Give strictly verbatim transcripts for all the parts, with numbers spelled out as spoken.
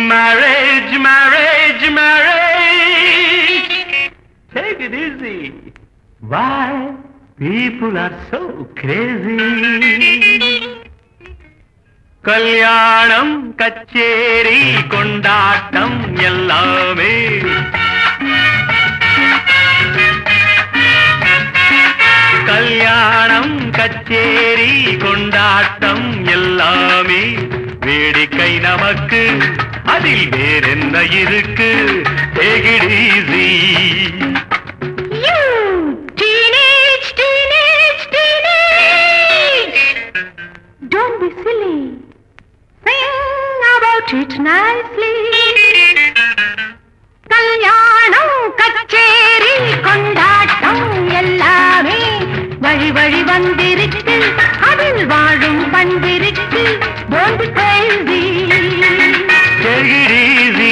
Marriage, marriage, marriage. Take it easy. Why people are so crazy? கல்யாணம் கச்சேரி கொண்டாட்டம் எல்லாமே கல்யாணம் கச்சேரி கொண்டாட்டம் எல்லாமே வேடிக்கை நமக்கு அதில் வேறென்ன இருக்கு? Take it easy. You teenage, teenage, teenage. Don't be silly. Sing about it nicely. கல்யாணம் கச்சேரி கொண்டாட்டம் எல்லாமே வழி வழி வந்திருக்கு அதில் வாழும் பண்பிருக்கு. Don't be crazy. Take it easy.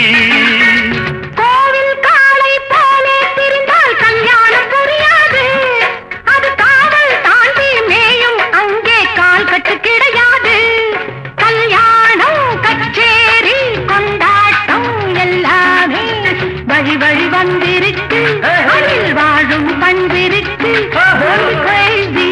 கோவில் காளை போலே திரிந்தால் கல்யாணம் புரியாது. அது காவல் தாண்டி மேயும் அங்கே கால் கட்டு கிடையாது. கல்யாணம் கச்சேரி கொண்டாட்டம் எல்லாமே வழி வழி வந்திருக்கு அதில் வாழும் பண்பிருக்கு. Don't be crazy.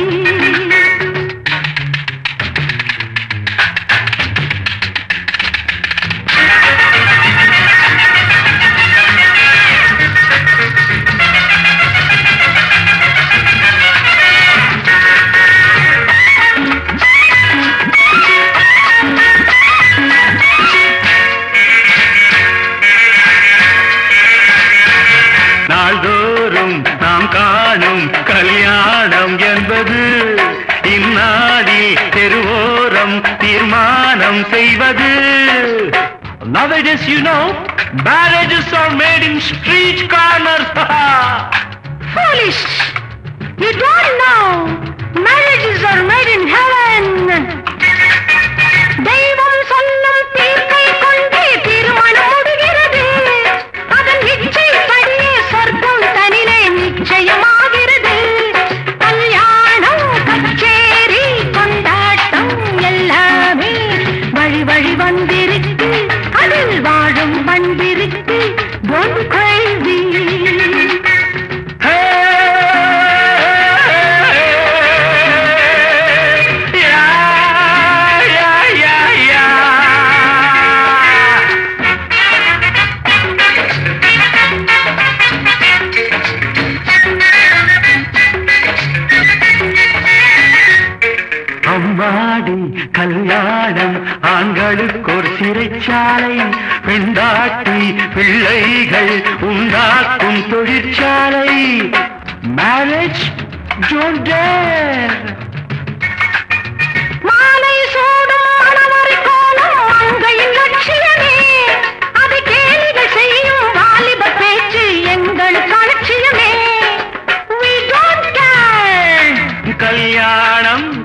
நாள்தோறும் நாம் காணும் கல்யாணம் என்பது இந்நாளில் தெருவோரம் தீர்மானம் செய்வது. Nowadays, you know, marriages are made in street corners. Foolish! You don't know. Marriages are made in heaven. தெய்வம் சொல்லும் தீர்ப்பை கொண்டே திருமணம் முடிகிறது. அதன் இச்சைப்படியே சொர்க்கம் தனிலே நிச்சயமாகிறது. கல்யாணம் கச்சேரி கொண்டாட்டம் எல்லாமே வழி வழி வந்திருக்கு அதில் வாழும் பண்பிருக்கு. Don't be crazy. அம்மாடி கல்யாணம் ஆண்களுக்கு ஒரு சிறைச்சாலை, பெண்டாட்டி பிள்ளைகள் உண்டாக்கும் தொழிற்சாலை. Marriage don't dare. மாலை சூடும் மணவரை கோலம் மங்கையின் லட்சியமே. அதை கேலிகள் செய்யும் வாலிப பேச்சு எங்களுக்கு அலட்சியமே. We don't care. கல்யாணம்